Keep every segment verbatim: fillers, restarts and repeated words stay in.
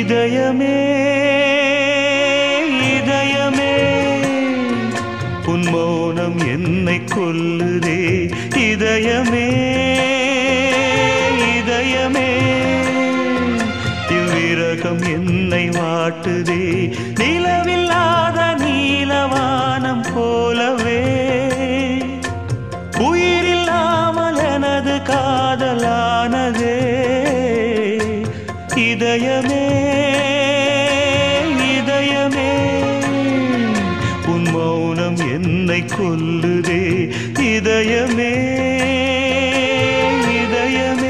இதயமே இதயமே உன் மௌனம் என்னை கொல்லுதே இதயமே இதயமே இவ்விரகம் என்னை வாட்டுதே நிலவில்லாத நீலவானம் போலவே உயிரில்லாமல் எனது காதலானதே இதயமே இதயமே உன் மௌனம் என்னை கொல்லுதே இதயமே இதயமே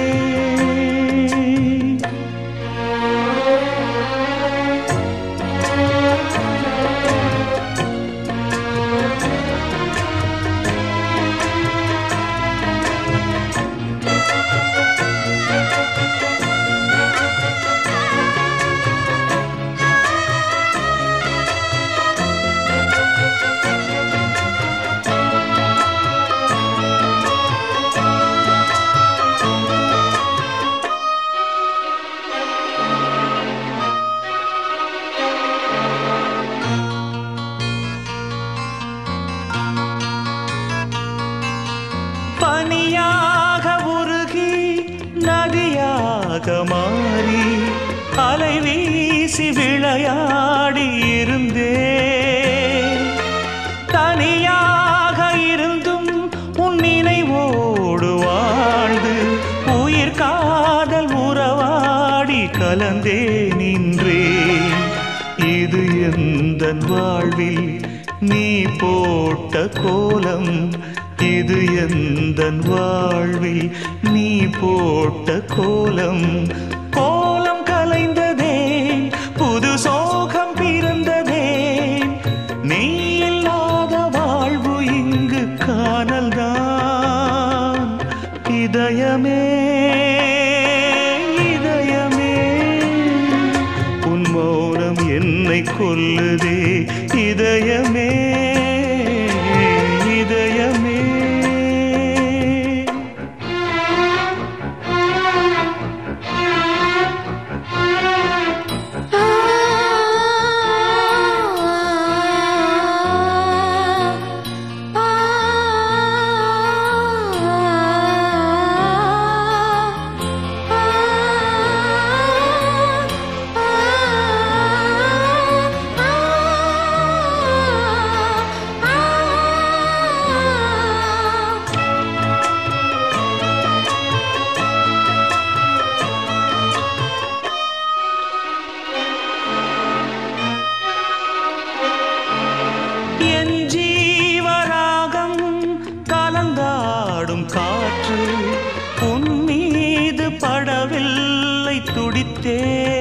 பனியாக உருகி நதியாக மாறி அலை வீசி விளையாடி இருந்தே தனியாக இருந்தும் உன் நினைவோடு வாழ்ந்து உயிர் காதல் உறவாடி கலந்தே நின்றேன் இது எந்தன் வாழ்வில் நீ போட்ட கோலம் இது எந்தன் வாழ்வில் நீ போட்ட கோலம் கோலம் கலைந்ததே புது சோகம் பிறந்ததே நீ இல்லாத வாழ்வு இங்கு காணல்தான் இதயமே இதயமே உன் மௌனம் என்னை கொல்லுதே இதயமே இதயமே காற்று உன் மீது படவில்லை துடித்தே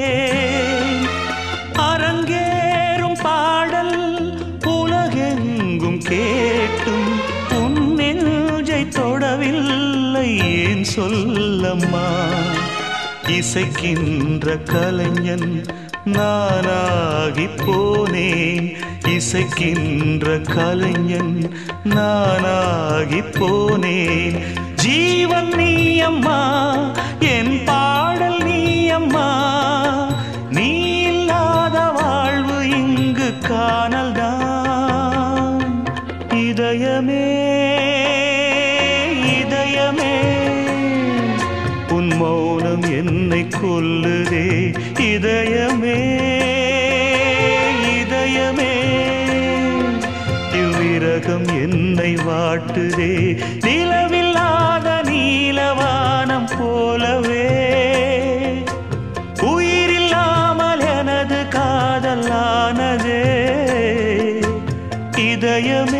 அரங்கேறும் பாடல் உலகெங்கும் கேட்டும் உன் நெஞ்சை தொடவில்லை ஏன் சொல்லம்மா இசைக்கின்ற கலைஞன் நானாகி போனேன் இசைக்கின்ற கலைஞன் நானாகி போனேன் ஜீவன் நீ அம்மா என் பாடல் நீ அம்மா நீ இல்லாத வாழ்வு இங்கு காணல்தான் இதயமே இதயமே உன் மௌனம் என்னை கொல்லுதே இதயமே இதயமே இவ்விரகம் என்னை வாட்டுதே நிலவில்லாத நீலவானம் போலவே உயிரில்லாமல் எனது காதலானதே இதயமே